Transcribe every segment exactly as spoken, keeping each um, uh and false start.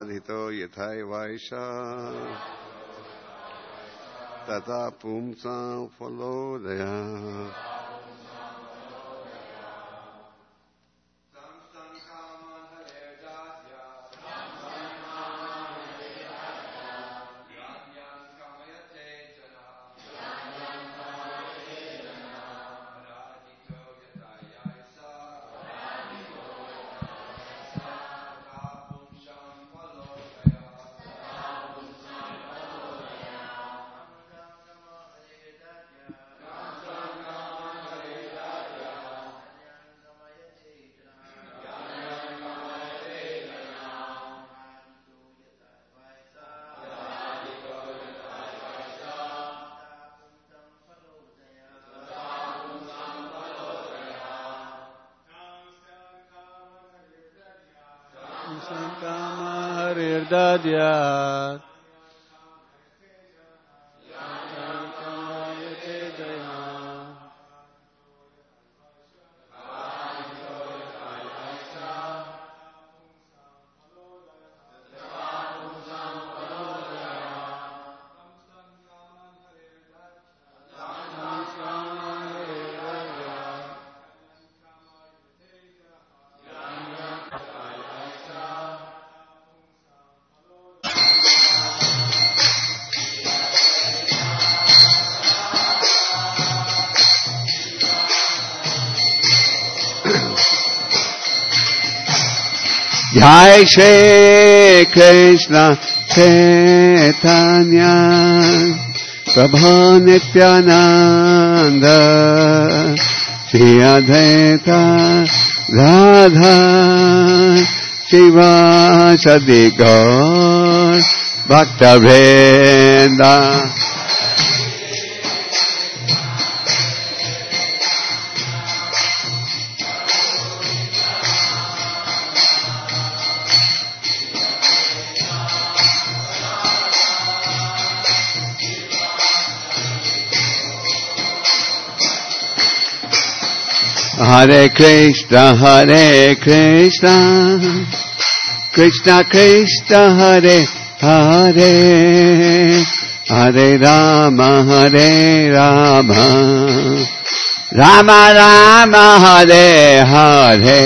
समाधितो यथैवैषा तथा पुंसां फलोदया Dadyat Jai Shri Krishna Chaitanya Prabhu Nityananda Shri Advaita Radha Shiva Sadi Gaur Bhakta Vrinda Hare Krishna, Hare Krishna, Krishna Krishna, Hare Hare, Hare Rama, Hare Rama, Rama Rama, Hare Hare.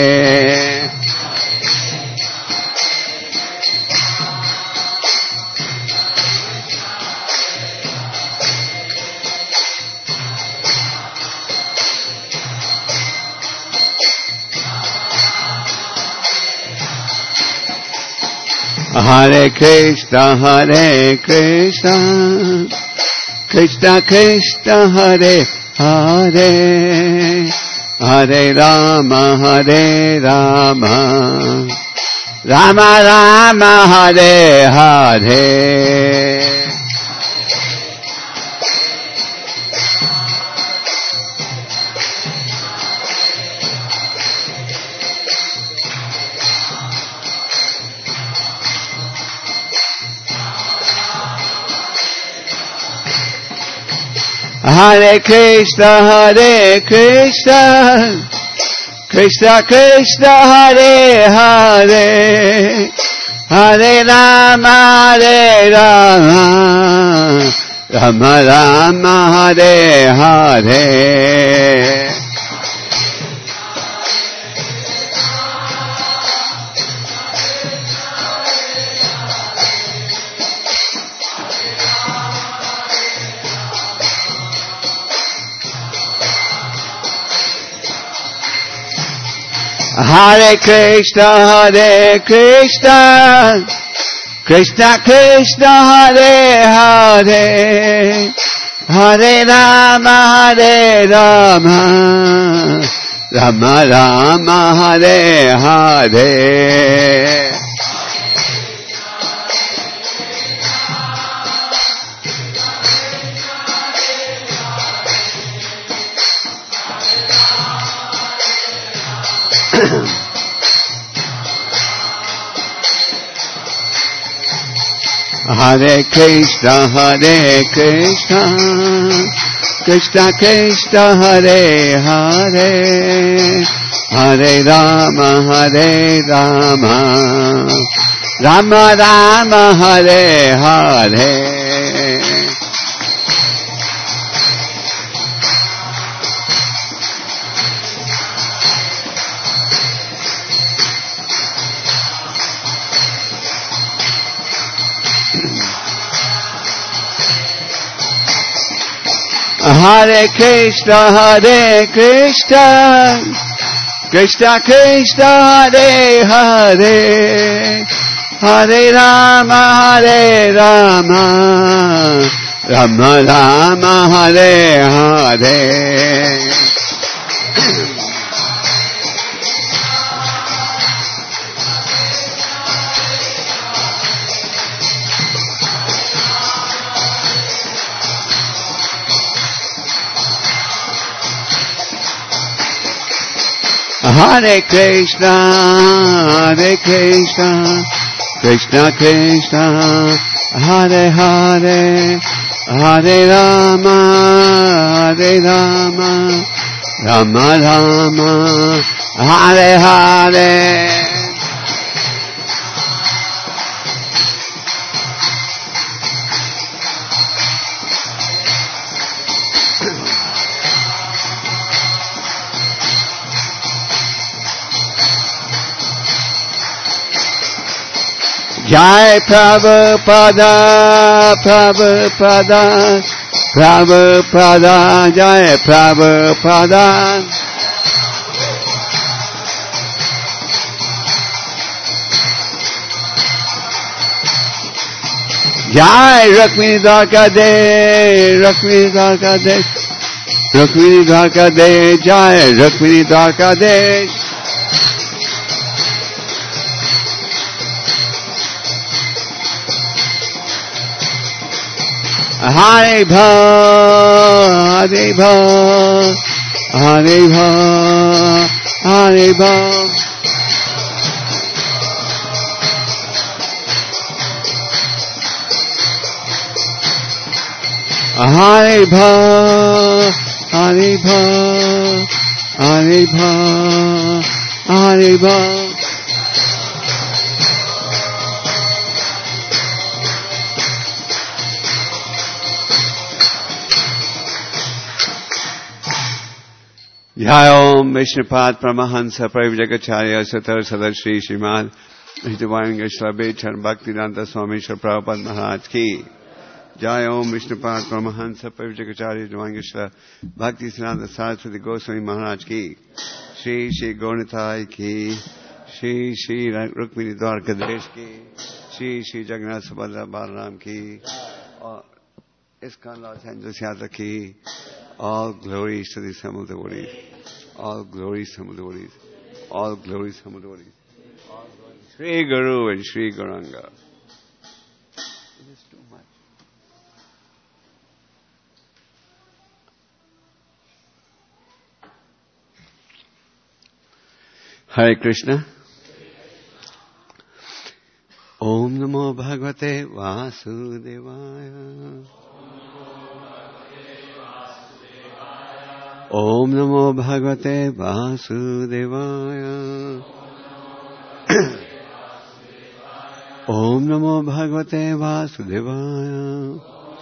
Hare Krishna, Hare Krishna, Krishna Krishna, Hare Hare, Hare Rama, Hare Rama, Rama Rama, Hare Hare. Hare Krishna, Hare Krishna, Krishna Krishna, Hare Hare, Hare Rama, Hare Rama, Rama Rama, Hare Hare. Hare Krishna, Hare Krishna, Krishna Krishna, Hare Hare, Hare Rama, Hare Rama, Rama Rama, Hare Hare. Hare Krishna, Hare Krishna, Krishna Krishna, Hare Hare, Hare Rama, Hare Rama, Rama Rama Hare Hare Hare Krishna, Hare Krishna, Krishna Krishna, Hare Hare, Hare Rama, Hare Rama, Rama Rama, Hare Hare. Hare Krishna, Hare Krishna, Krishna Krishna, Hare Hare, Hare Rama, Hare Rama, Rama Rama, Hare Hare. Jai Prabhupada, Prabhupada, Prabhupada, Jai Prabhupada. Jai Rukmini Dwarkadhish, Rukmini Dwarkadhish, Rukmini Dwarkadhish, Jai Rukmini Dwarkadhish. Hare Bha, Hare Bha, Hare Bha, Hare Bha. Hare Bha, Hare Bha, Hare Bha, Hare Bha. Jai Om Vishnupad Paramahansa Parivrajacharya Satar Sadar Shri Srimad Hridavayam Goswami Charan Bhaktivedanta Swami Shri Prabhupada Maharaj Ki. Jai Om Vishnupad Paramahansa Parivrajacharya Hridavayam Goswami Bhakti Siddhanta Saraswati Goswami Maharaj Ki. Shri Shri Gauranitai Ki. Shri Shri Rukmini Dwarkadhish Ki. Shri Shri Jagannath Subhadra Balaram Ki. ISKCON Los Angeles Yatra Ki. All glories to the Samul devotees. All glories Samul devotees. All glories Samul devotees. All glories Shri Guru and Shri Gauranga. It is too much. Hare Krishna. Om Namo Bhagavate Vasudevaya. Om Namo Bhagavate Vasudevaya. Om Namo Bhagavate Vasudevaya.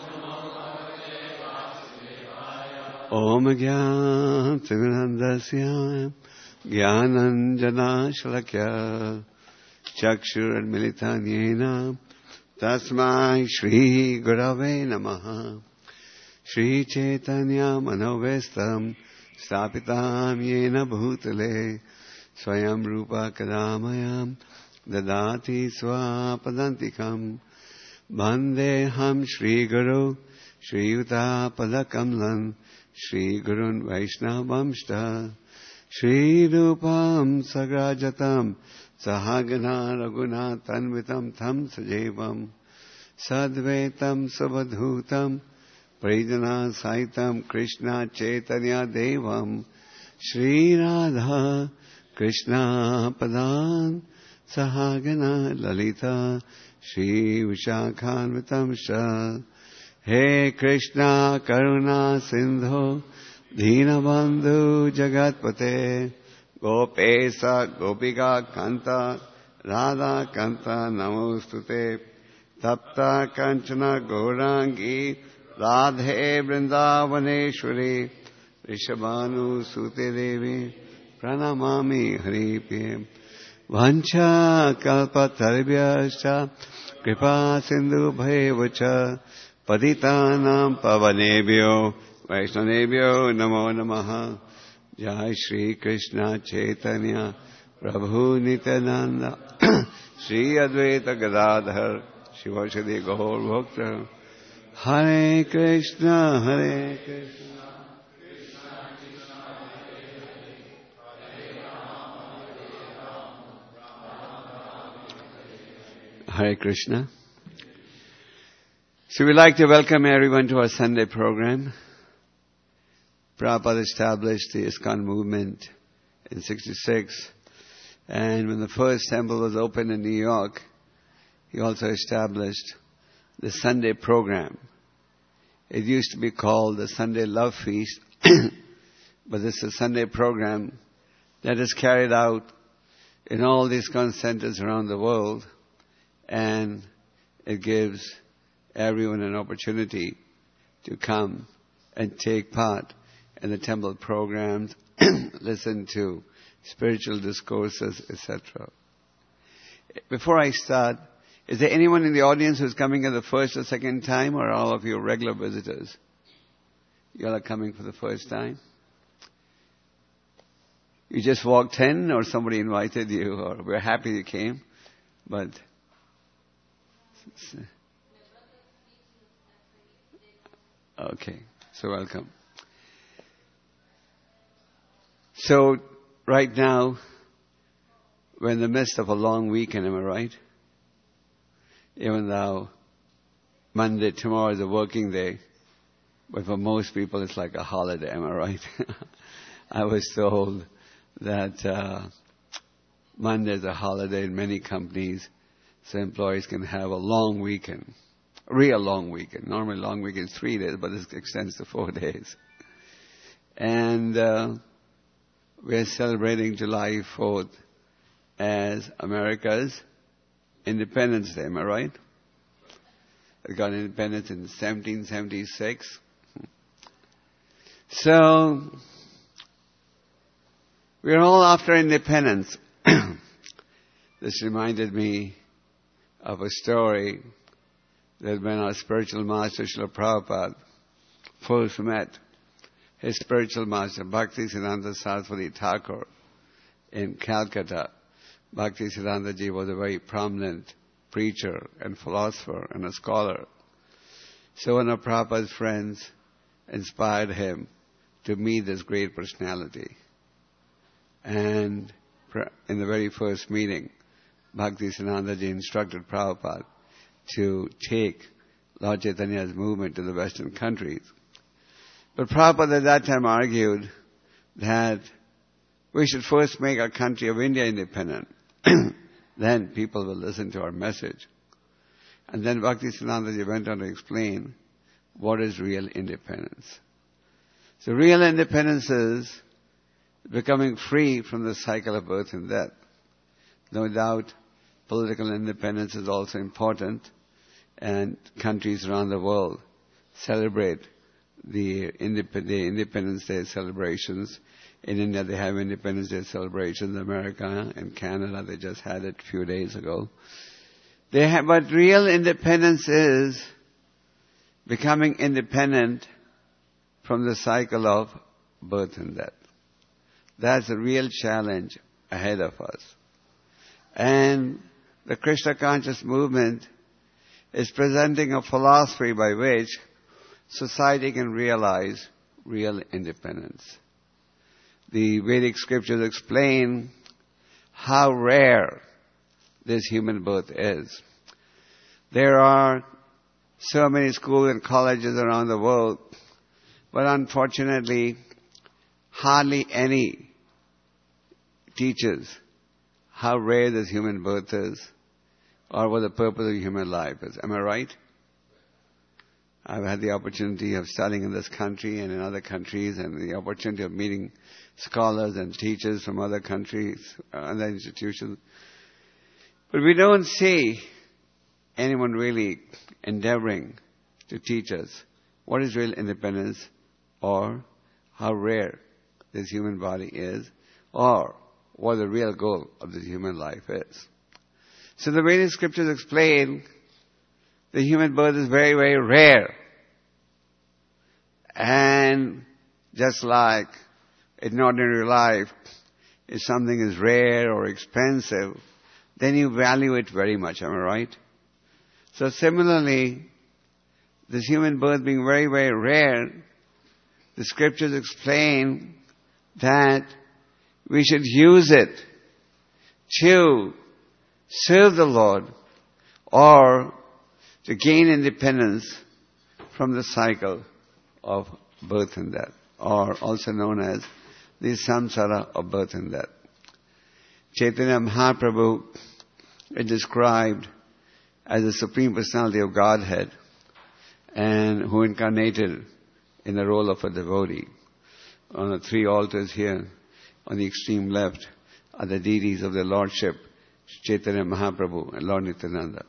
Om Gyan Sivanandasya Gyananjana Shalakya Chakshur Militanyena Tasmai Shri Gurave Namaha. Shri Chaitanya Manovestam Stapitam Yena Bhutale Swayam Rupa Kadamayam Dadati Swapadantikam Bandeham Shri Guru Shri Yuta Padakamlan Shri Gurun Vaishnavamshta Shri Rupam Sagrajatam Sahagana Raguna Tanvitam Tam Sajevam Sadvetam Sabadhutam Pradana Saitam Krishna Chaitanya Devam Shri Radha Krishna Padan Sahagana Lalita Shri Vishakhanvitam Shah. He Krishna Karuna Sindhu Deenabandhu Jagatpate Gopesa Gopika Kanta Radha Kanta Namostute Tapta Kanchana Gaurangi Radhe Vrindavaneshwari Rishabhanu Sute Devi Pranamami Haripim Vancha Kalpatarvyascha Kripa Sindhu Bhaivacha Patitanam Pavanebhyo Vaishnavebhyo Namo Namaha Jai Shri Krishna Chaitanya Prabhu Nityananda Shri Advaita Gadadhar Shivashadi Gaur Bhakta Hare Krishna Hare Krishna Hare Krishna. So we'd like to welcome everyone to our Sunday program. Prabhupada established the ISKCON movement in sixty-six. And when the first temple was opened in New York, he also established the Sunday program. It used to be called the Sunday Love Feast, but this is a Sunday program that is carried out in all these ISKCON centers around the world, and it gives everyone an opportunity to come and take part in the temple programs, listen to spiritual discourses, et cetera. Before I start, is there anyone in the audience who's coming for the first or second time, or all of you regular visitors? You all are coming for the first time? You just walked in, or somebody invited you, or we're happy you came, but... Okay, so welcome. So, right now, we're in the midst of a long weekend, am I right? Even though Monday, tomorrow is a working day, but for most people it's like a holiday, am I right? I was told that uh, Monday is a holiday in many companies, so employees can have a long weekend, a real long weekend. Normally long weekend is three days, but this extends to four days. And uh, we're celebrating July fourth as America's Independence Day, am I right? It got independence in seventeen seventy-six. So, we're all after independence. This reminded me of a story that when our spiritual master, Srila Prabhupada, first met his spiritual master, Bhaktisiddhanta Saraswati Thakur, in Calcutta. Bhaktisiddhanta Ji was a very prominent preacher and philosopher and a scholar. So one of Prabhupada's friends inspired him to meet this great personality. And in the very first meeting, Bhaktisiddhanta Ji instructed Prabhupada to take Lord Chaitanya's movement to the Western countries. But Prabhupada at that time argued that we should first make our country of India independent. Then people will listen to our message. And then Bhaktisiddhanta Ji went on to explain what is real independence. So real independence is becoming free from the cycle of birth and death. No doubt, political independence is also important, and countries around the world celebrate the, indep- the Independence Day celebrations. In India, they have Independence Day celebrations. America and Canada, they just had it a few days ago. They have, but real independence is becoming independent from the cycle of birth and death. That's a real challenge ahead of us. And the Krishna conscious movement is presenting a philosophy by which society can realize real independence. The Vedic scriptures explain how rare this human birth is. There are so many schools and colleges around the world, but unfortunately, hardly any teaches how rare this human birth is or what the purpose of human life is. Am I right? I've had the opportunity of studying in this country and in other countries, and the opportunity of meeting scholars and teachers from other countries, other institutions. But we don't see anyone really endeavoring to teach us what is real independence, or how rare this human body is, or what the real goal of this human life is. So the various scriptures explain the human birth is very, very rare. And just like in ordinary life, if something is rare or expensive, then you value it very much, am I right? So similarly, this human birth being very, very rare, the scriptures explain that we should use it to serve the Lord or to gain independence from the cycle of birth and death, or also known as the samsara of birth and death. Chaitanya Mahaprabhu is described as the Supreme Personality of Godhead, and who incarnated in the role of a devotee. On the three altars here, on the extreme left, are the deities of the Lordship, Chaitanya Mahaprabhu and Lord Nityananda.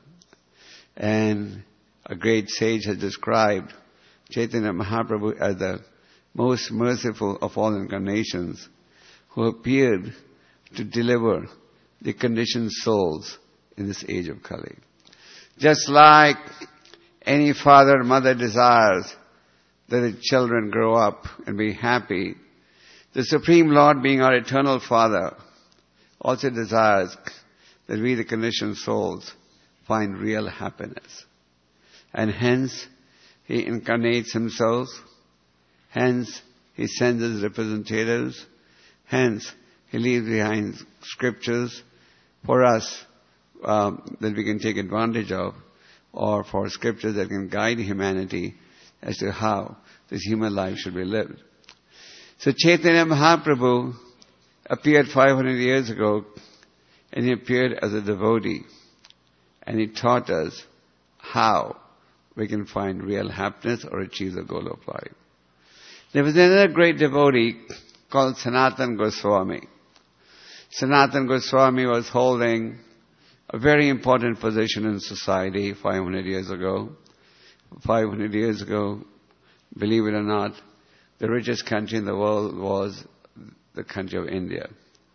And a great sage has described Chaitanya Mahaprabhu as the most merciful of all incarnations, who appeared to deliver the conditioned souls in this age of Kali. Just like any father or mother desires that the children grow up and be happy, the Supreme Lord, being our eternal Father, also desires that we, the conditioned souls, find real happiness. And hence, He incarnates Himself. Hence, He sends His representatives. Hence, He leaves behind scriptures for us um, that we can take advantage of, or for scriptures that can guide humanity as to how this human life should be lived. So Chaitanya Mahaprabhu appeared five hundred years ago, and He appeared as a devotee, and He taught us how we can find real happiness or achieve the goal of life. There was another great devotee called Sanatana Goswami. Sanatana Goswami was holding a very important position in society five hundred years ago. five hundred years ago, believe it or not, the richest country in the world was the country of India.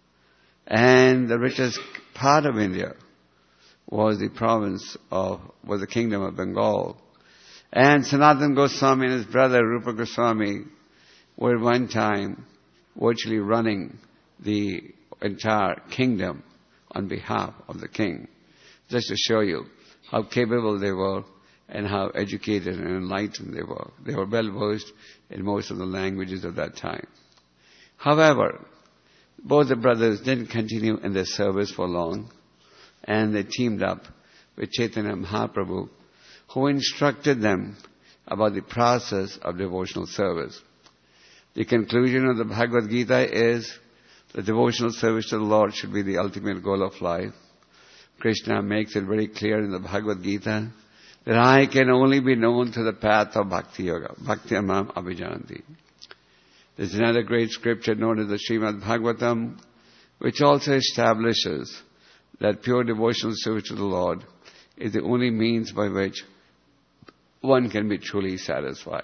And the richest part of India was the province of, was the kingdom of Bengal. And Sanatana Goswami and his brother Rupa Goswami were at one time virtually running the entire kingdom on behalf of the king. Just to show you how capable they were and how educated and enlightened they were. They were well versed in most of the languages of that time. However, both the brothers didn't continue in their service for long, and they teamed up with Chaitanya Mahaprabhu, who instructed them about the process of devotional service. The conclusion of the Bhagavad Gita is that devotional service to the Lord should be the ultimate goal of life. Krishna makes it very clear in the Bhagavad Gita that I can only be known through the path of Bhakti Yoga. Bhakti Amam Abhijanti. There's another great scripture known as the Srimad Bhagavatam, which also establishes that pure devotional service to the Lord is the only means by which one can be truly satisfied.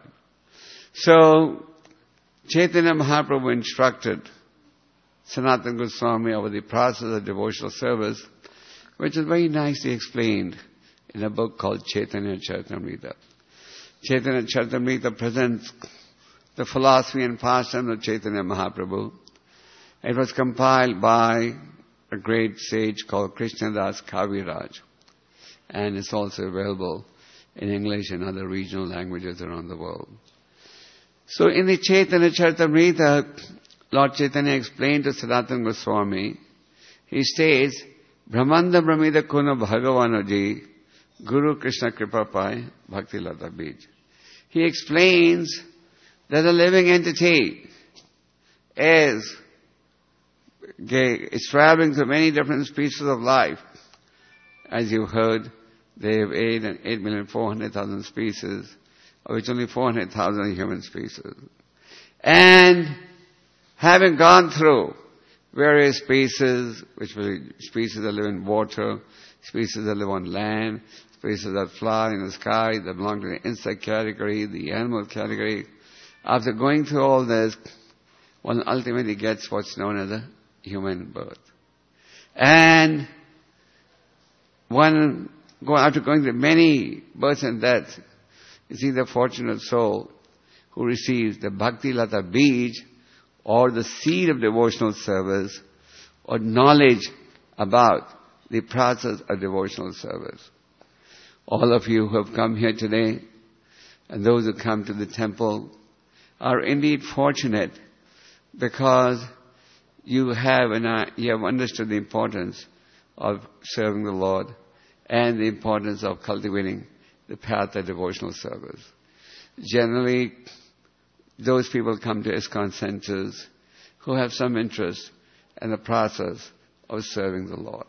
So, Chaitanya Mahaprabhu instructed Sanatana Goswami over the process of devotional service, which is very nicely explained in a book called Chaitanya Charitamrita. Chaitanya Charitamrita presents the philosophy and pastime of Chaitanya Mahaprabhu. It was compiled by a great sage called Krishnadas Kaviraj, and it's also available in English and other regional languages around the world. So in the Chaitanya Charitamrita, Lord Chaitanya explained to Sanatana Goswami, he states, Brahmanda Brahmida Kuna Bhagavanaji, Guru Krishna Kripa Pai, Bhakti Lata Bij. He explains that the living entity is, is traveling through many different species of life. As you heard, they have eight and eight million four hundred thousand species, of which only four hundred thousand are human species. And having gone through various species, which were species that live in water, species that live on land, species that fly in the sky, that belong to the insect category, the animal category. After going through all this, one ultimately gets what's known as a human birth. And one, after going through many births and deaths, you see the fortunate soul who receives the Bhakti Lata Bij, or the seed of devotional service, or knowledge about the process of devotional service. All of you who have come here today, and those who come to the temple, are indeed fortunate because you have and uh, you have understood the importance of serving the Lord and the importance of cultivating the path of devotional service. Generally, those people come to ISKCON centers who have some interest in the process of serving the Lord.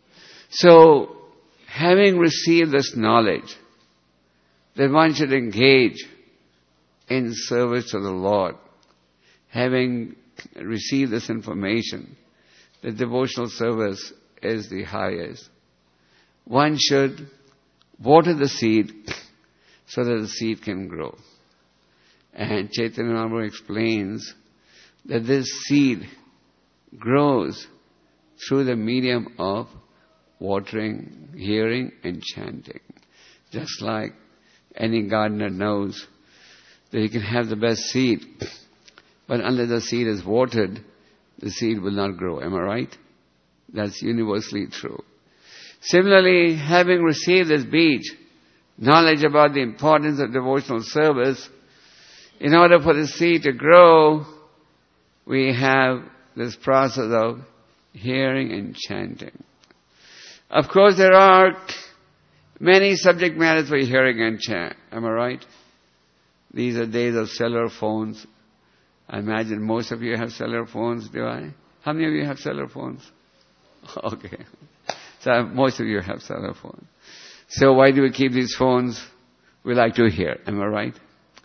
So, having received this knowledge that one should engage in service to the Lord, having received this information that devotional service is the highest, one should water the seed so that the seed can grow. And Chaitanya Mahaprabhu explains that this seed grows through the medium of watering, hearing, and chanting. Just like any gardener knows that you can have the best seed, but unless the seed is watered, the seed will not grow. Am I right? That's universally true. Similarly, having received this bij, knowledge about the importance of devotional service, in order for the seed to grow, we have this process of hearing and chanting. Of course, there are many subject matters for hearing and chant. Am I right? These are days of cellular phones. I imagine most of you have cellular phones, do I? How many of you have cellular phones? Okay. So most of you have cellular phones. So why do we keep these phones? We like to hear. Am I right?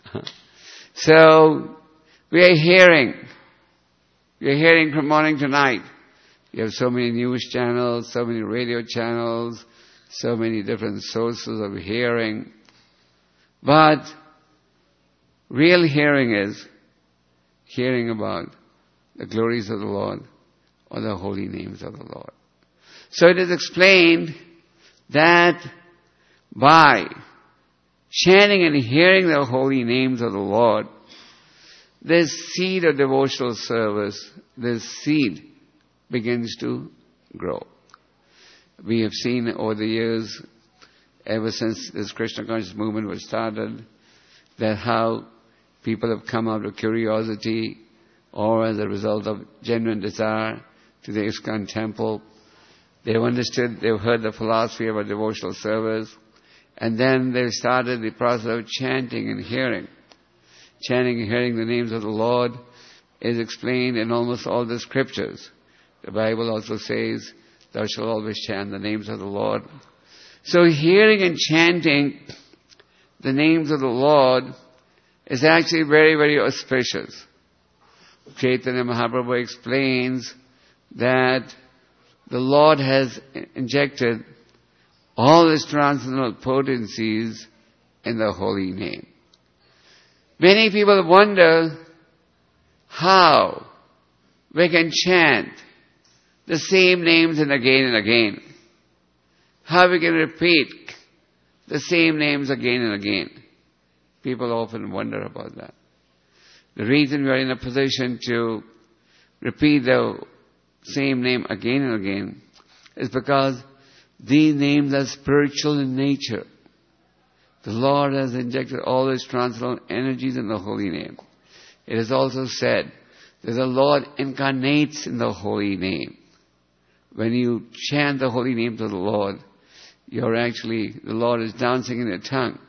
So, we are hearing. We are hearing from morning to night. You have so many news channels, so many radio channels, so many different sources of hearing. But real hearing is hearing about the glories of the Lord or the holy names of the Lord. So it is explained that by chanting and hearing the holy names of the Lord, this seed of devotional service, this seed begins to grow. We have seen over the years, ever since this Krishna conscious movement was started, that how people have come out of curiosity or as a result of genuine desire to the ISKCON temple. They've understood, they've heard the philosophy of a devotional service, and then they've started the process of chanting and hearing. Chanting and hearing the names of the Lord is explained in almost all the scriptures. The Bible also says, thou shalt always chant the names of the Lord. So hearing and chanting the names of the Lord is actually very, very auspicious. Chaitanya Mahaprabhu explains that the Lord has injected all His transcendental potencies in the holy name. Many people wonder how we can chant the same names and again and again. How we can repeat the same names again and again. People often wonder about that. The reason we are in a position to repeat the same name again and again is because these names are spiritual in nature. The Lord has injected all His transcendental energies in the holy name. It is also said that the Lord incarnates in the holy name. When you chant the holy names of the Lord, you're actually, the Lord is dancing in your tongue.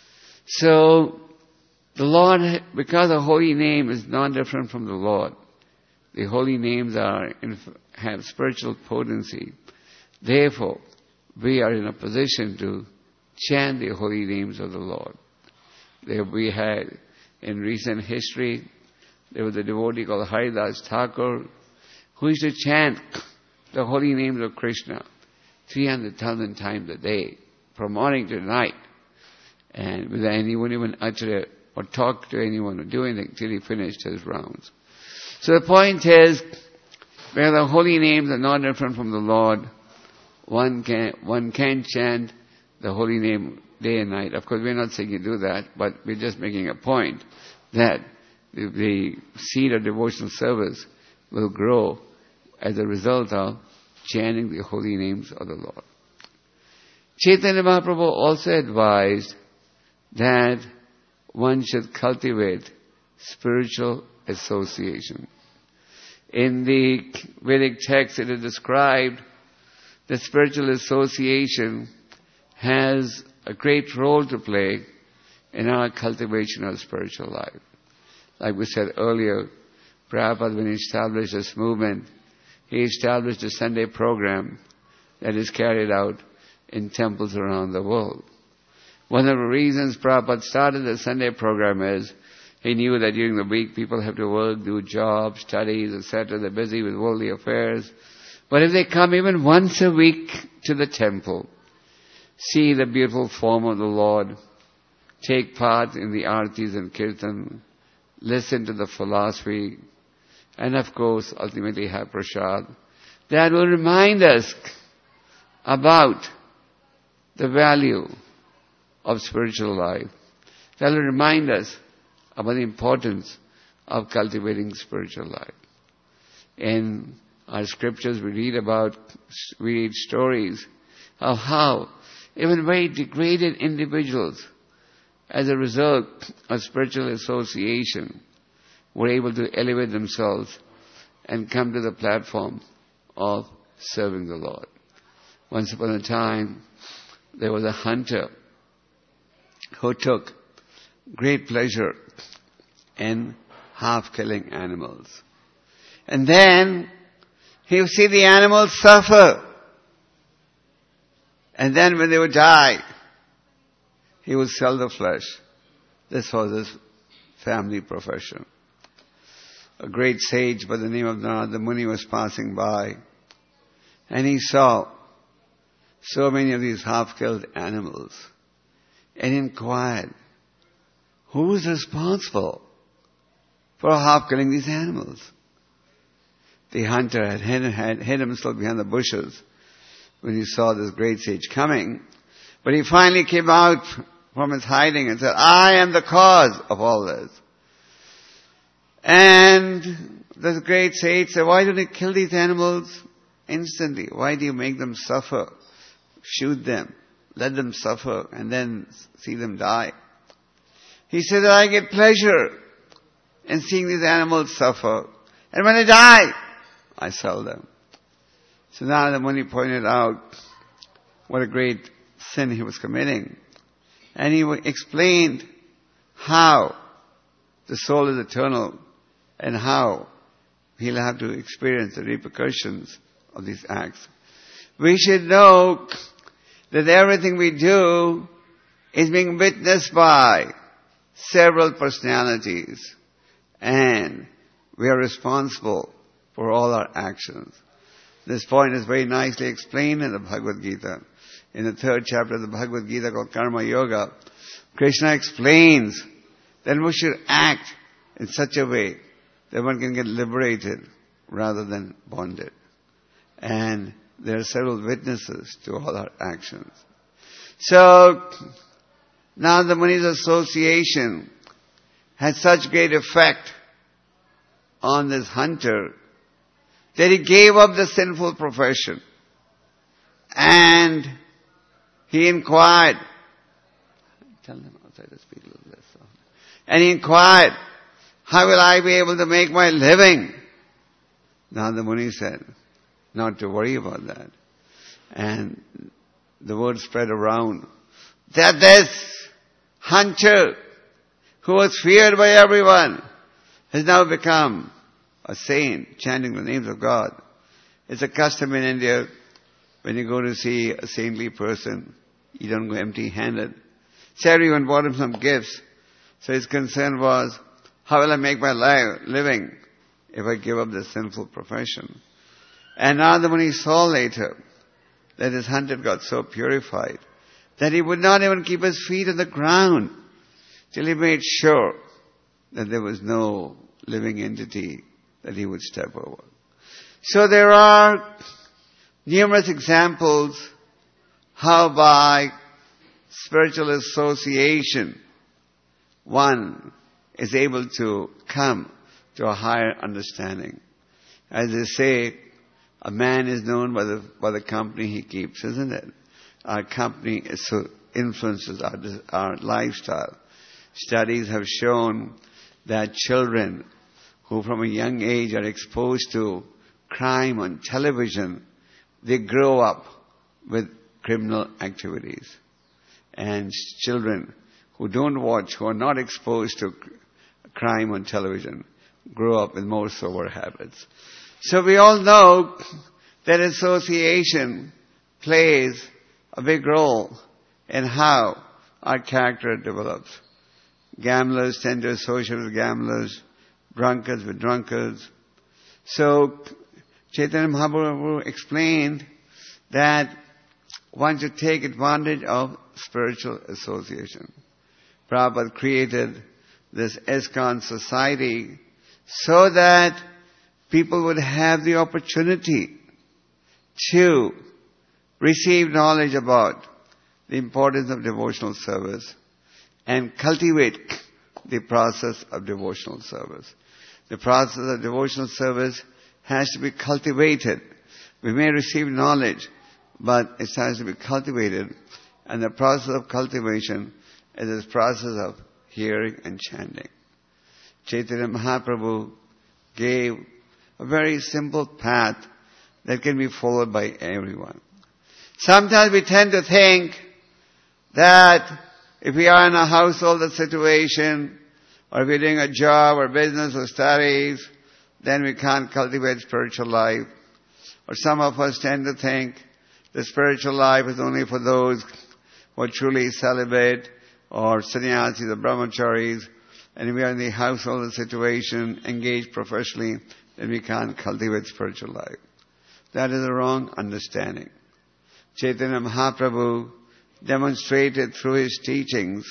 So, the Lord, because the holy name is not different from the Lord, the holy names are have spiritual potency. Therefore, we are in a position to chant the holy names of the Lord. There we had, in recent history, there was a devotee called Haridas Thakur, who used to chant the holy names of Krishna three hundred thousand times a day, from morning to night. And without anyone even utter or talk to anyone or do anything till he finished his rounds. So the point is, where the holy names are not different from the Lord, one can, one can chant the holy name day and night. Of course, we're not saying you do that, but we're just making a point that the, the seed of devotional service will grow as a result of chanting the holy names of the Lord. Chaitanya Mahaprabhu also advised that one should cultivate spiritual association. In the Vedic text it is described that spiritual association has a great role to play in our cultivation of spiritual life. Like we said earlier, Prabhupada, when he established this movement, he established a Sunday program that is carried out in temples around the world. One of the reasons Prabhupada started the Sunday program is he knew that during the week people have to work, do jobs, studies, et cetera. They're busy with worldly affairs. But if they come even once a week to the temple, see the beautiful form of the Lord, take part in the artis and kirtan, listen to the philosophy, and of course ultimately have prasad, that will remind us about the value of spiritual life. That will remind us about the importance of cultivating spiritual life. In our scriptures we read about, we read stories of how even very degraded individuals, as a result of spiritual association, were able to elevate themselves and come to the platform of serving the Lord. Once upon a time, there was a hunter who took great pleasure in half-killing animals. And then he would see the animals suffer. And then when they would die, he would sell the flesh. This was his family profession. A great sage by the name of Narada Muni was passing by, and he saw so many of these half-killed animals, and inquired, who is responsible for half-killing these animals? The hunter had hid, had hid himself behind the bushes when he saw this great sage coming, but he finally came out from his hiding and said, I am the cause of all this. And this great sage said, why don't you kill these animals instantly? Why do you make them suffer? Shoot them, let them suffer, and then see them die. He said that I get pleasure in seeing these animals suffer, and when they die, I sell them. So now the Muni pointed out what a great sin he was committing. And he explained how the soul is eternal and how he'll have to experience the repercussions of these acts. We should know that everything we do is being witnessed by several personalities, and we are responsible for all our actions. This point is very nicely explained in the Bhagavad Gita. In the third chapter of the Bhagavad Gita called Karma Yoga, Krishna explains that we should act in such a way that one can get liberated rather than bonded. And there are several witnesses to all our actions. So, now the Muni's association had such great effect on this hunter that he gave up the sinful profession. And he inquired, tell them outside to speak a little less softly. And he inquired, how will I be able to make my living? Now the Muni said, not to worry about that. And the word spread around that this hunter, who was feared by everyone, has now become a saint, chanting the names of God. It's a custom in India, when you go to see a saintly person, you don't go empty-handed. So everyone brought him some gifts. So his concern was, how will I make my life, living if I give up this sinful profession? And Narada Muni saw later that his hundred got so purified that he would not even keep his feet on the ground till he made sure that there was no living entity that he would step over. So there are numerous examples how by spiritual association one is able to come to a higher understanding. As they say, a man is known by the by the company he keeps, isn't it? Our company is so influences our, our lifestyle. Studies have shown that children who from a young age are exposed to crime on television, they grow up with criminal activities. And children who don't watch, who are not exposed to crime on television, grow up with more sober habits. So we all know that association plays a big role in how our character develops. Gamblers tend to associate with gamblers, drunkards with drunkards. So Chaitanya Mahaprabhu explained that one should take advantage of spiritual association. Prabhupada created this ISKCON society so that people would have the opportunity to receive knowledge about the importance of devotional service and cultivate the process of devotional service. The process of devotional service has to be cultivated. We may receive knowledge, but it has to be cultivated. And the process of cultivation is this process of hearing and chanting. Chaitanya Mahaprabhu gave a very simple path that can be followed by everyone. Sometimes we tend to think that if we are in a household situation, or if we're doing a job or business or studies, then we can't cultivate spiritual life. Or some of us tend to think the spiritual life is only for those who are truly celibate or sannyasis or brahmacharis, and if we are in the household situation, engaged professionally, then we can't cultivate spiritual life. That is a wrong understanding. Chaitanya Mahaprabhu demonstrated through his teachings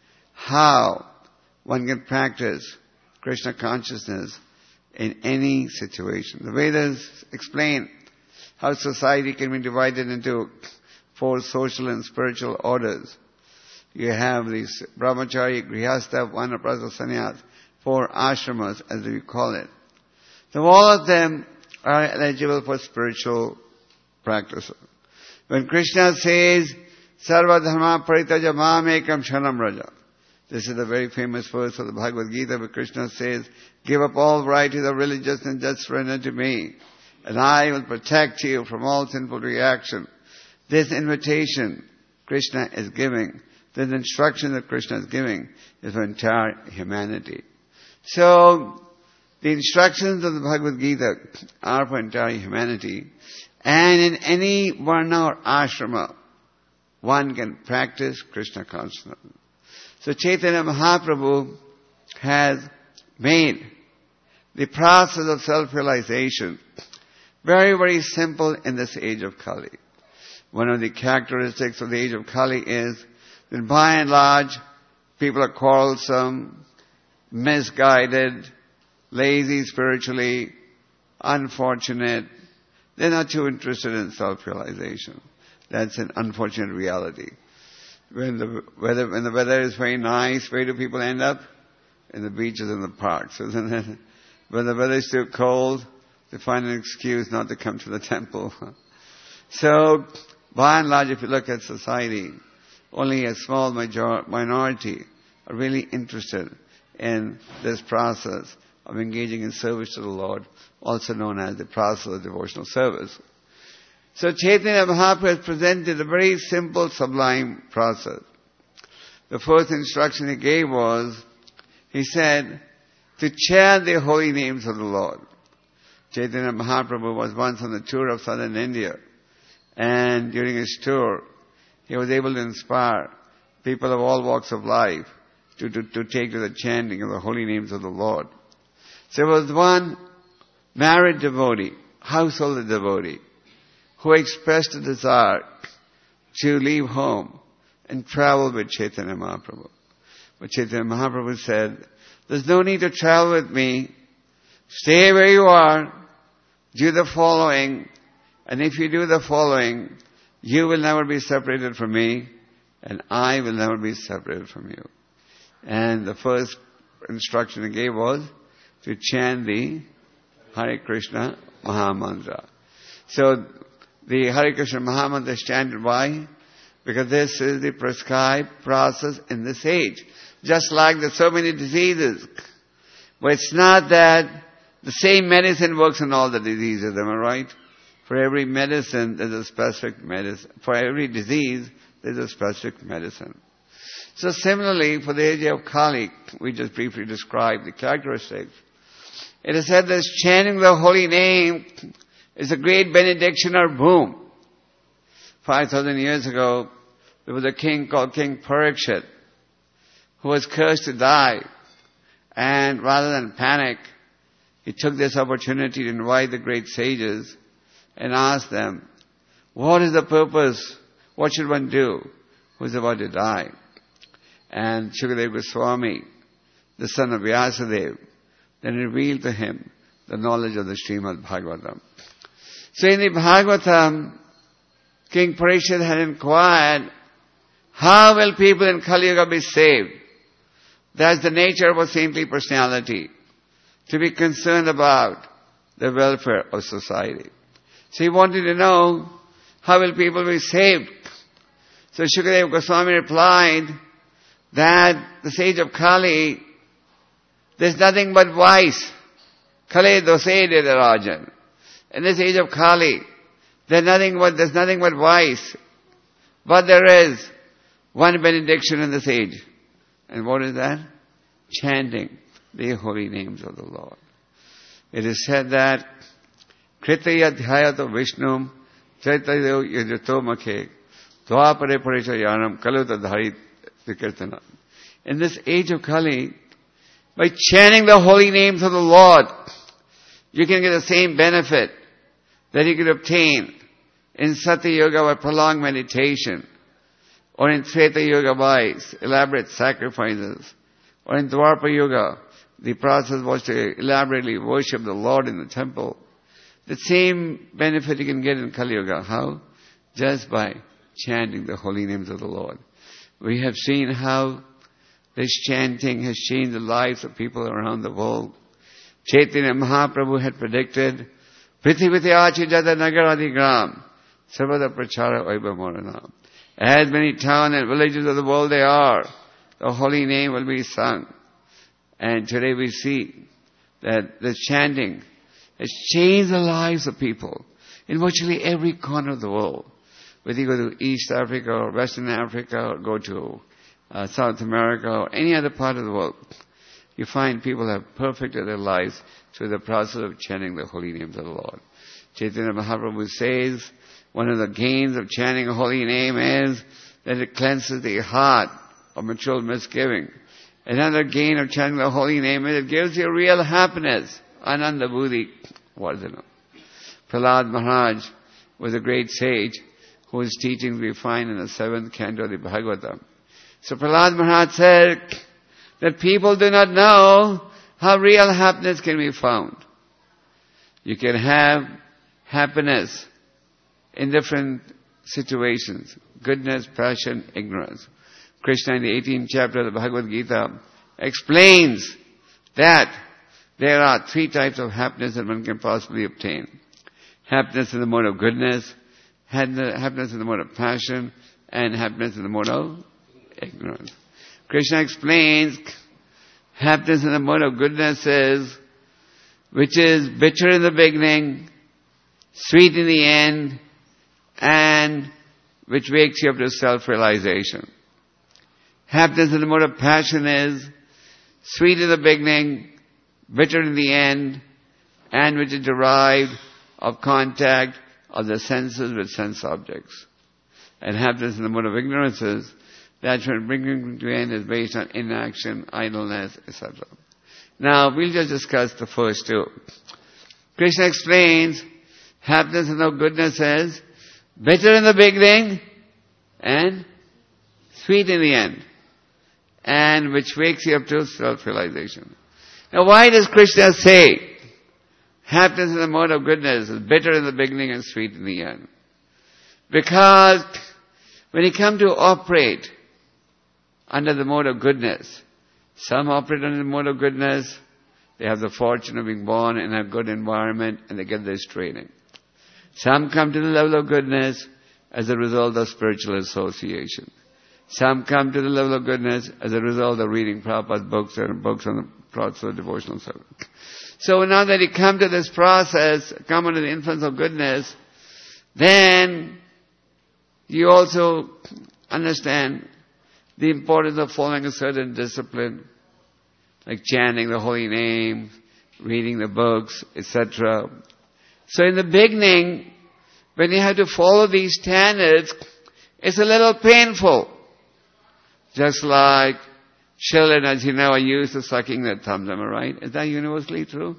how one can practice Krishna consciousness in any situation. The Vedas explain how society can be divided into four social and spiritual orders. You have these brahmachari, grihastha, vanaprastha, sannyas, four ashramas as we call it. So all of them are eligible for spiritual practices. When Krishna says, Sarva dharma paritaja mamekam shanam raja. This is a very famous verse of the Bhagavad Gita where Krishna says, give up all varieties of religious and just surrender to me, and I will protect you from all sinful reaction. This invitation Krishna is giving, this instruction that Krishna is giving is for entire humanity. So, the instructions of the Bhagavad Gita are for entire humanity, and in any varna or ashrama, one can practice Krishna consciousness. So Chaitanya Mahaprabhu has made the process of self-realization very, very simple in this age of Kali. One of the characteristics of the age of Kali is that by and large, people are quarrelsome, misguided, lazy spiritually, unfortunate. They're not too interested in self-realization. That's an unfortunate reality. When the weather, when the weather is very nice, where do people end up? In the beaches and the parks, isn't it? When the weather is too cold, they find an excuse not to come to the temple. So, by and large, if you look at society, only a small major- minority are really interested in this process of engaging in service to the Lord, also known as the process of devotional service. So Chaitanya Mahaprabhu has presented a very simple, sublime process. The first instruction he gave was, he said, to chant the holy names of the Lord. Chaitanya Mahaprabhu was once on the tour of southern India, and during his tour, he was able to inspire people of all walks of life to, to, to take to the chanting of the holy names of the Lord. So there was one married devotee, household devotee, who expressed a desire to leave home and travel with Chaitanya Mahaprabhu. But Chaitanya Mahaprabhu said, there's no need to travel with me. Stay where you are. Do the following. And if you do the following, you will never be separated from me, and I will never be separated from you. And the first instruction he gave was to chant the Hare Krishna Mahamantra. So the Hare Krishna Mahamantra is chanted why? Because this is the prescribed process in this age. Just like there's so many diseases. But it's not that the same medicine works on all the diseases, am I right? For every medicine, there's a specific medicine. For every disease, there's a specific medicine. So similarly, for the age of Kali, we just briefly described the characteristics. It is said that chanting the holy name is a great benediction or boon. Five thousand years ago, there was a king called King Parikshit, who was cursed to die. And rather than panic, he took this opportunity to invite the great sages and ask them, what is the purpose? What should one do who is about to die? And Shukadeva Goswami, the son of Vyasadeva, then revealed to him the knowledge of the Srimad Bhagavatam. So in the Bhagavatam, King Parikshit had inquired, how will people in Kali Yuga be saved? That's the nature of a saintly personality, to be concerned about the welfare of society. So he wanted to know, how will people be saved? So Shukadeva Goswami replied that the sage of Kali, there's nothing but vice. Kali dose Rajan. In this age of Kali, there's nothing but, there's nothing but vice. But there is one benediction in this age. And what is that? Chanting the holy names of the Lord. It is said that Kritaya Dhyato Vishnum Chaitanya Yajato Makhe Dvapare Parichayanam Kaluta Dharit Vikirtana. In this age of Kali, by chanting the holy names of the Lord, you can get the same benefit that you could obtain in Satya Yoga by prolonged meditation, or in Treta Yoga by elaborate sacrifices, or in Dwapara Yoga, the process was to elaborately worship the Lord in the temple. The same benefit you can get in Kali Yuga. How? Just by chanting the holy names of the Lord. We have seen how this chanting has changed the lives of people around the world. Chaitanya Mahaprabhu had predicted, Prithiviti achi jada nagaradi gram, sarvada prachara oiba morana. As many towns and villages of the world they are, the holy name will be sung. And today we see that the chanting has changed the lives of people in virtually every corner of the world. Whether you go to East Africa or Western Africa or go to uh, South America or any other part of the world, you find people have perfected their lives through the process of chanting the holy names of the Lord. Chaitanya Mahaprabhu says, one of the gains of chanting a holy name is that it cleanses the heart of material misgiving. Another gain of chanting the holy name is it gives you real happiness. Ananda Buddhi Vardhana. Prahlad Maharaj was a great sage whose teachings we find in the seventh canto of the Bhagavatam. So Prahlad Maharaj said that people do not know how real happiness can be found. You can have happiness in different situations. Goodness, passion, ignorance. Krishna in the eighteenth chapter of the Bhagavad Gita explains that there are three types of happiness that one can possibly obtain. Happiness in the mode of goodness, happiness in the mode of passion, and happiness in the mode of ignorance. Krishna explains happiness in the mode of goodness is, which is bitter in the beginning, sweet in the end, and which wakes you up to self-realization. Happiness in the mode of passion is sweet in the beginning, bitter in the end, and which is derived of contact of the senses with sense objects. And happiness in the mode of ignorance is that which bringing to end is based on inaction, idleness, et cetera. Now, we'll just discuss the first two. Krishna explains happiness in the goodness is Bitter in the beginning and sweet in the end. And which wakes you up to self-realization. Now why does Krishna say happiness in the mode of goodness is bitter in the beginning and sweet in the end? Because when you come to operate under the mode of goodness, some operate under the mode of goodness, they have the fortune of being born in a good environment and they get this training. Some come to the level of goodness as a result of spiritual association. Some come to the level of goodness as a result of reading Prabhupada's books and books on the process of devotional service. So now that you come to this process, come under the influence of goodness, then you also understand the importance of following a certain discipline, like chanting the holy name, reading the books, et cetera. So in the beginning, when you have to follow these standards, it's a little painful. Just like children, as you know, are used to sucking their thumbs, am I right? Is that universally true?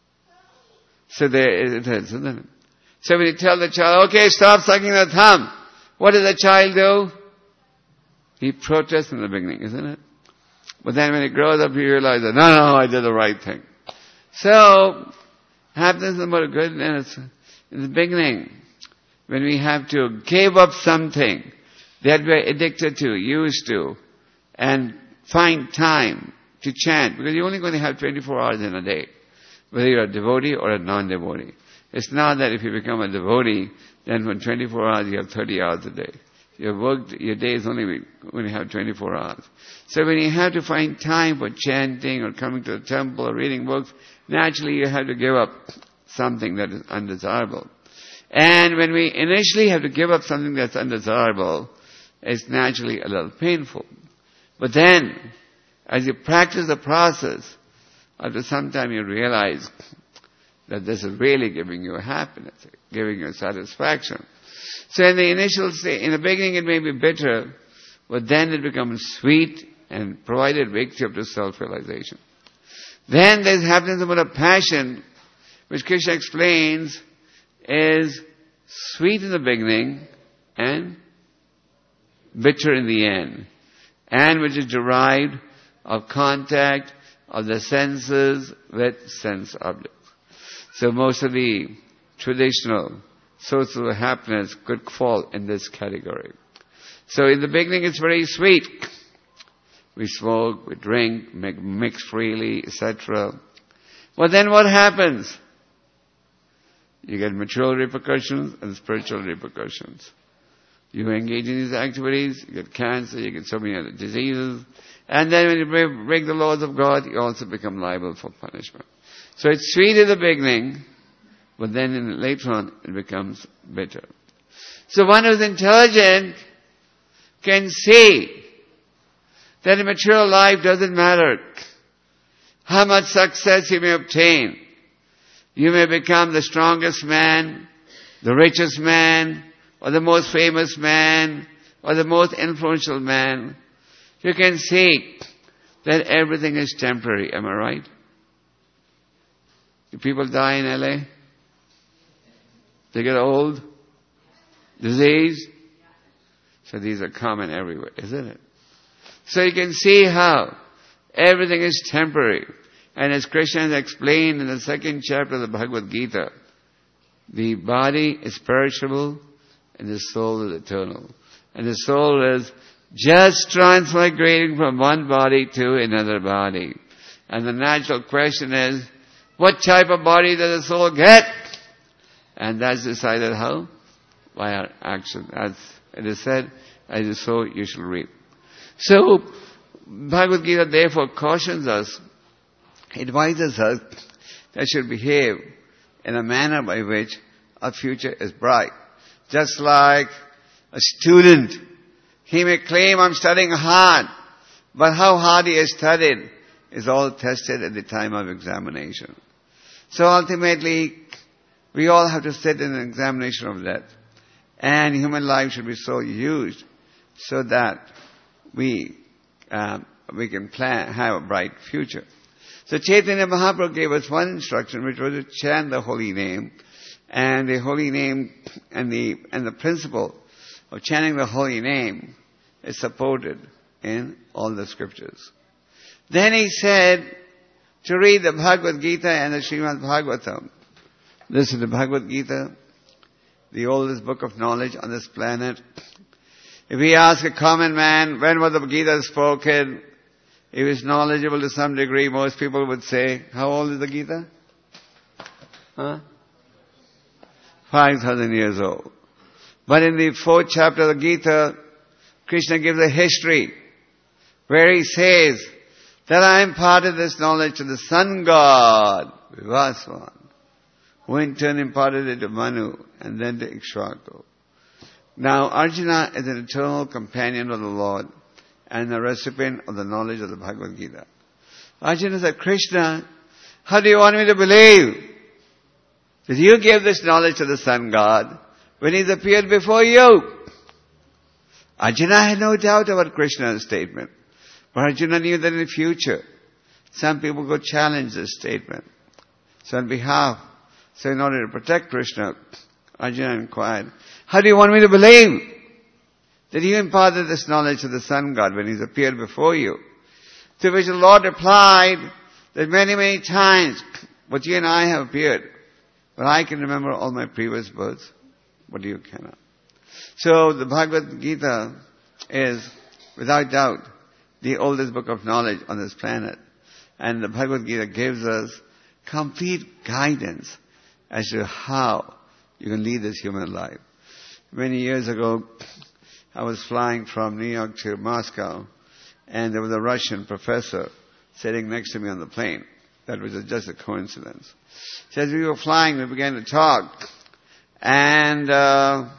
So there it is, isn't it? So when you tell the child, okay, stop sucking the thumb, what does the child do? He protests in the beginning, isn't it? But then when he grows up, he realizes, no, no, I did the right thing. So, happiness is about goodness in the beginning. When we have to give up something that we're addicted to, used to, and find time to chant, because you're only going to have twenty-four hours in a day, whether you're a devotee or a non-devotee. It's not that if you become a devotee, then for twenty-four hours you have thirty hours a day. Your work, your day is only when you have twenty-four hours. So when you have to find time for chanting or coming to the temple or reading books, naturally you have to give up something that is undesirable. And when we initially have to give up something that's undesirable, it's naturally a little painful. But then, as you practice the process, after some time you realize that this is really giving you happiness, giving you satisfaction. So in the initial stage, in the beginning it may be bitter, but then it becomes sweet and provided wakes you up to self-realization. Then there's happiness about a passion, which Krishna explains is sweet in the beginning and bitter in the end, and which is derived of contact of the senses with sense objects. So most of the traditional sources of happiness could fall in this category. So in the beginning it's very sweet. We smoke, we drink, make, mix freely, et cetera. But then what happens? You get material repercussions and spiritual repercussions. You engage in these activities, you get cancer, you get so many other diseases. And then when you break the laws of God, you also become liable for punishment. So it's sweet in the beginning, but then in, later on it becomes bitter. So one who's intelligent can see that in material life doesn't matter how much success you may obtain. You may become the strongest man, the richest man, or the most famous man, or the most influential man. You can see that everything is temporary. Am I right? Do people die in L A? They get old? Disease? So these are common everywhere, isn't it? So you can see how everything is temporary. And as Krishna has explained in the second chapter of the Bhagavad Gita, the body is perishable and the soul is eternal. And the soul is just transmigrating from one body to another body. And the natural question is, what type of body does the soul get? And that's decided how? By our action. As it is said, as you sow, you shall reap. So, Bhagavad Gita therefore cautions us, advises us that we should behave in a manner by which our future is bright. Just like a student, he may claim, I'm studying hard, but how hard he has studied is all tested at the time of examination. So ultimately, we all have to sit in an examination of that. And human life should be so used so that we uh, we can plan, have a bright future. So Chaitanya Mahaprabhu gave us one instruction, which was to chant the holy name, And the holy name and the, and the principle of chanting the holy name is supported in all the scriptures. Then he said to read the Bhagavad Gita and the Srimad Bhagavatam. This is the Bhagavad Gita, the oldest book of knowledge on this planet. If we ask a common man, when was the Gita spoken? If he's knowledgeable to some degree, most people would say, how old is the Gita? Huh? five thousand years old. But in the fourth chapter of the Gita, Krishna gives a history where he says that I imparted this knowledge to the sun god, Vivaswan, who in turn imparted it to Manu and then to Ikshvaku. Now Arjuna is an eternal companion of the Lord and a recipient of the knowledge of the Bhagavad Gita. Arjuna said, Krishna, how do you want me to believe that you gave this knowledge to the sun god when he's appeared before you? Arjuna had no doubt about Krishna's statement. But Arjuna knew that in the future, some people would challenge this statement. So on behalf, so in order to protect Krishna, Arjuna inquired, how do you want me to believe that you imparted this knowledge to the sun god when he's appeared before you? To which the Lord replied that many, many times, but you and I have appeared. But I can remember all my previous births, but you cannot. So the Bhagavad Gita is, without doubt, the oldest book of knowledge on this planet. And the Bhagavad Gita gives us complete guidance as to how you can lead this human life. Many years ago, I was flying from New York to Moscow, and there was a Russian professor sitting next to me on the plane. That was just a coincidence. So as we were flying, we began to talk. And uh,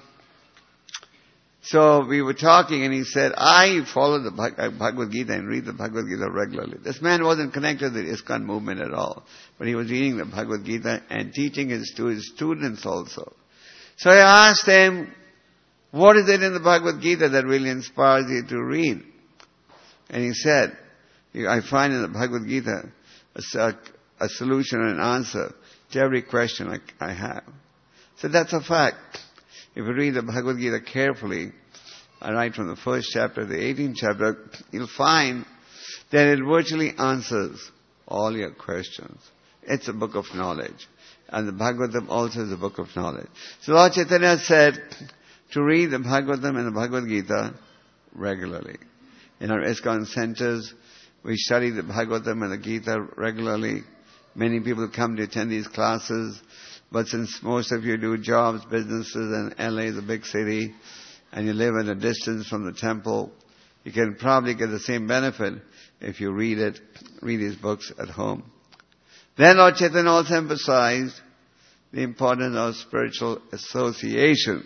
so we were talking, and he said, I follow the Bhagavad Gita and read the Bhagavad Gita regularly. This man wasn't connected to the ISKCON movement at all, but he was reading the Bhagavad Gita and teaching it to his students also. So I asked him, what is it in the Bhagavad Gita that really inspires you to read? And he said, I find in the Bhagavad Gita a, a solution and an answer to every question I, I have. So that's a fact. If you read the Bhagavad Gita carefully, right from the first chapter to the eighteenth chapter, you'll find that it virtually answers all your questions. It's a book of knowledge. And the Bhagavatam also is a book of knowledge. So Lord Chaitanya said to read the Bhagavatam and the Bhagavad Gita regularly. In our ISKCON centers, we study the Bhagavatam and the Gita regularly. Many people come to attend these classes. But since most of you do jobs, businesses, and L A is a big city, and you live at a distance from the temple, you can probably get the same benefit if you read it, read these books at home. Then Lord Chaitanya also emphasized the importance of spiritual association.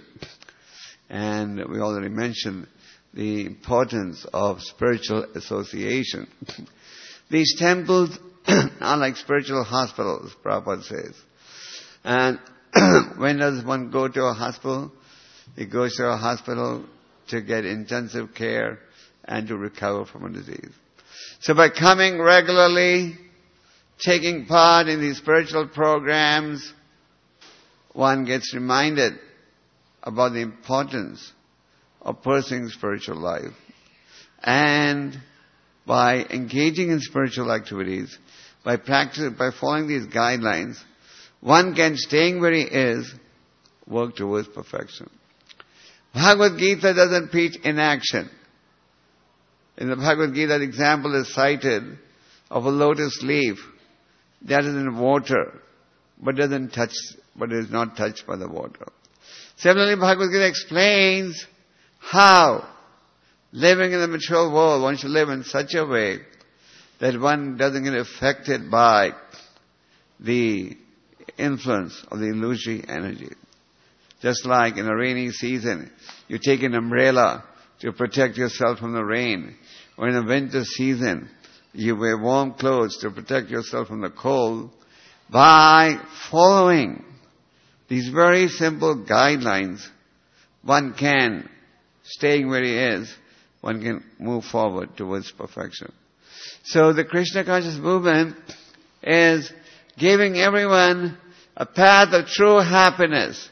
And we already mentioned the importance of spiritual association. These temples are like spiritual hospitals, Prabhupada says. And when does one go to a hospital? He goes to a hospital to get intensive care and to recover from a disease. So by coming regularly, taking part in these spiritual programs, one gets reminded about the importance of pursuing spiritual life. And by engaging in spiritual activities, by practicing, by following these guidelines, one can, staying where he is, work towards perfection. Bhagavad Gita doesn't preach inaction. In the Bhagavad Gita, the example is cited of a lotus leaf that is in water, but doesn't touch, but is not touched by the water. Similarly, Bhagavad Gita explains how, living in the material world, one should live in such a way that one doesn't get affected by the influence of the illusory energy. Just like in a rainy season, you take an umbrella to protect yourself from the rain. Or in a winter season, you wear warm clothes to protect yourself from the cold. By following these very simple guidelines, one can, staying where he is, one can move forward towards perfection. So the Krishna conscious movement is giving everyone A path of true happiness,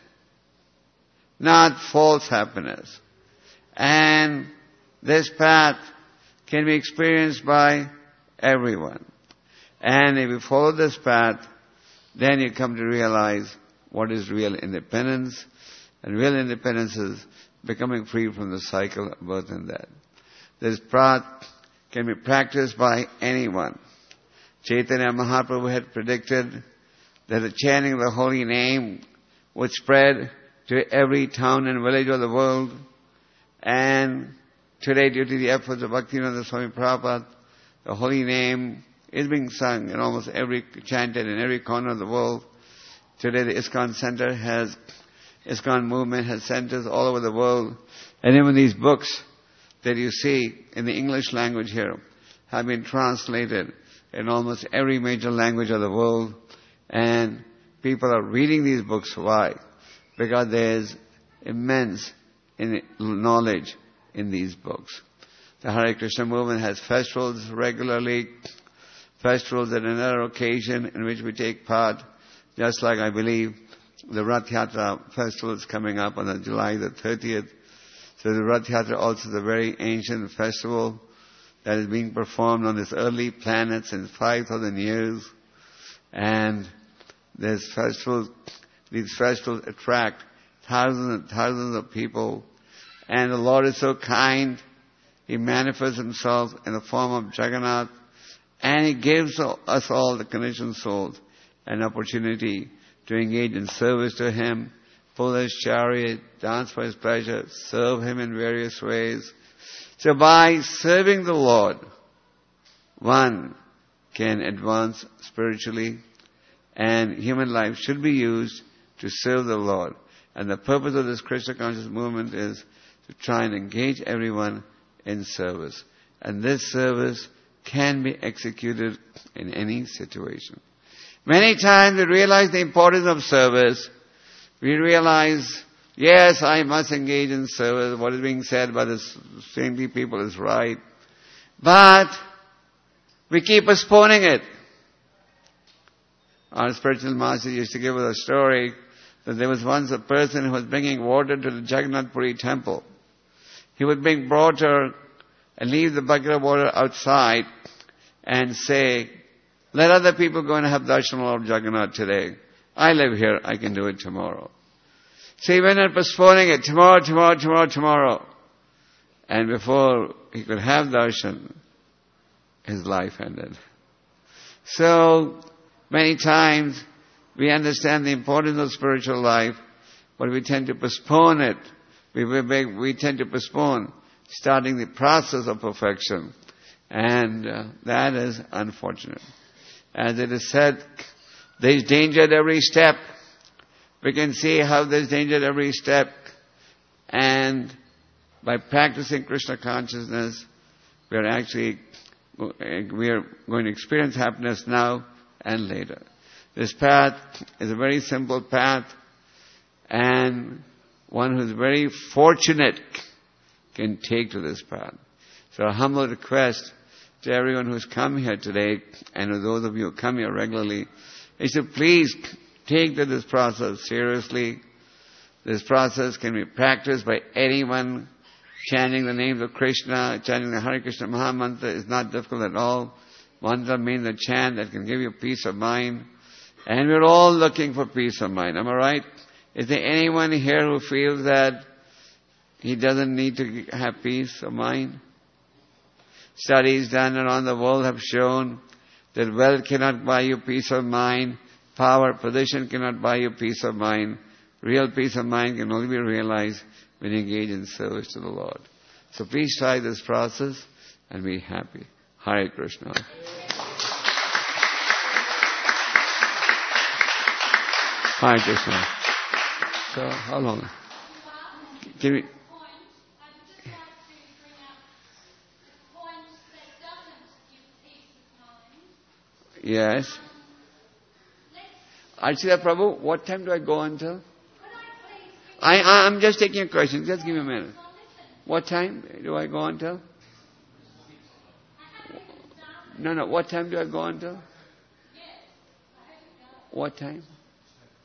not false happiness. And this path can be experienced by everyone. And if you follow this path, then you come to realize what is real independence. And real independence is becoming free from the cycle of birth and death. This path can be practiced by anyone. Chaitanya Mahaprabhu had predicted that the chanting of the holy name would spread to every town and village of the world. And today, due to the efforts of Bhaktivinoda Swami Prabhupada, the holy name is being sung in almost every, chanted in every corner of the world. Today the ISKCON Center has, ISKCON movement has centers all over the world. And even these books that you see in the English language here have been translated in almost every major language of the world. And people are reading these books. Why? Because there's immense knowledge in these books. The Hare Krishna movement has festivals regularly, festivals at another occasion in which we take part, just like I believe the Rath Yatra festival is coming up on the July the thirtieth. So the Rath Yatra also is a very ancient festival that is being performed on this early planet since five thousand years. And this festival, these festivals attract thousands and thousands of people. And the Lord is so kind. He manifests Himself in the form of Jagannath. And He gives us all, the conditioned souls, an opportunity to engage in service to Him, pull His chariot, dance for His pleasure, serve Him in various ways. So by serving the Lord, one can advance spiritually, and human life should be used to serve the Lord. And the purpose of this Krishna conscious movement is to try and engage everyone in service. And this service can be executed in any situation. Many times we realize the importance of service. We realize, yes, I must engage in service. What is being said by the saintly people is right. But we keep postponing it. Our spiritual master used to give us a story that there was once a person who was bringing water to the Jagannath Puri temple. He would bring water and leave the bucket of water outside and say, let other people go and have darshan of Jagannath today. I live here, I can do it tomorrow. So he went on postponing it, tomorrow, tomorrow, tomorrow, tomorrow. And before he could have darshan, his life ended. So many times we understand the importance of spiritual life, but we tend to postpone it. We, we, we tend to postpone starting the process of perfection. And uh, that is unfortunate. As it is said, there is danger at every step. We can see how there is danger at every step. And by practicing Krishna consciousness, we are actually we are going to experience happiness now and later. This path is a very simple path, and one who is very fortunate can take to this path. So a humble request to everyone who's come here today, and to those of you who come here regularly, is to please take to this process seriously. This process can be practiced by anyone. Chanting the names of Krishna, chanting the Hare Krishna Maha Mantra is not difficult at all. Mantra means a chant that can give you peace of mind. And we're all looking for peace of mind. Am I right? Is there anyone here who feels that he doesn't need to have peace of mind? Studies done around the world have shown that wealth cannot buy you peace of mind. Power, position cannot buy you peace of mind. Real peace of mind can only be realized when you engage in service to the Lord. So please try this process and be happy. Hare Krishna. Hare Krishna. So how long? Can we? Yes. Archita Prabhu, what time do I go until? I, I, I'm just taking a question. Just give me a minute. What time do I go until? No, no. What time do I go until? What time?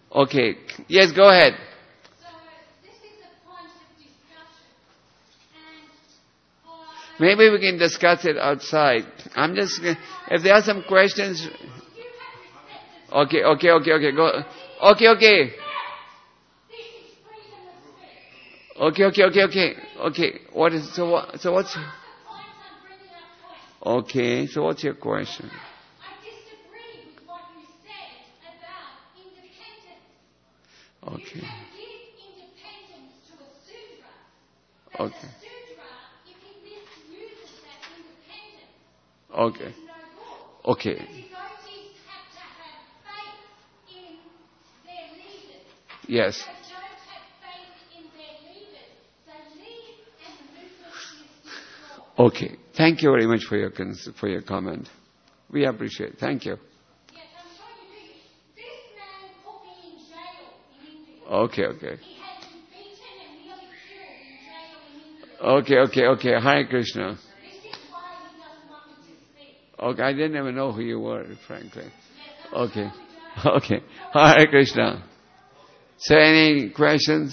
Okay. Yes, go ahead. So this is a point of discussion. And uh, Maybe we can discuss it outside. I'm just, if there are some questions. you have respected Okay, okay, okay, okay, go. Okay, okay. this is freedom of speech. Okay, okay, okay, okay. Okay. What is, so what, so what's, The points I'm bringing up points. okay, so what's your question? I disagree with what you said about independence. Okay. You can give independence to a sudra, but Okay. the sudra, if he misuses that independence, Okay. is no good. Okay. The devotees have to have faith in their leaders. Yes. If they don't have faith in their leaders, they leave and the movement is destroyed. Okay. Thank you very much for your cons- for your comment. We appreciate it. Thank you. Yes, I'm sure you do. This man put me in jail in India. Okay, okay. He had been beaten and nearly killed in jail in India. Okay, okay, okay. Hare Krishna. This is why he doesn't want me to speak. Okay, I didn't even know who you were, frankly. Yes, I'm Okay. sure you don't. Okay. Hare Krishna. So any questions?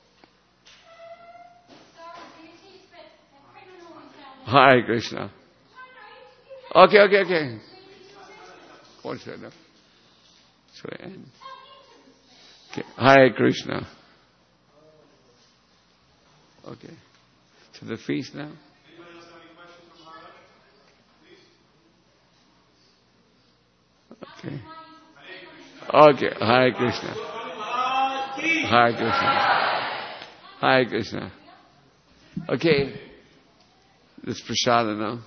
Sorry, beauties, but a criminal is our Hare Krishna. No, no, you Okay, okay, okay. have What's that? now? So end. Okay. Hare Krishna. Okay. So the feast now? Okay. Okay. Hare Krishna. Hare Krishna. Hare Krishna. Okay. This prasada now.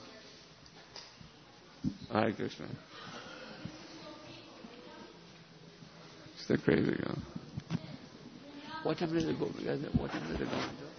Hare Krishna. It's the crazy girl. What time did it go? What time did it go?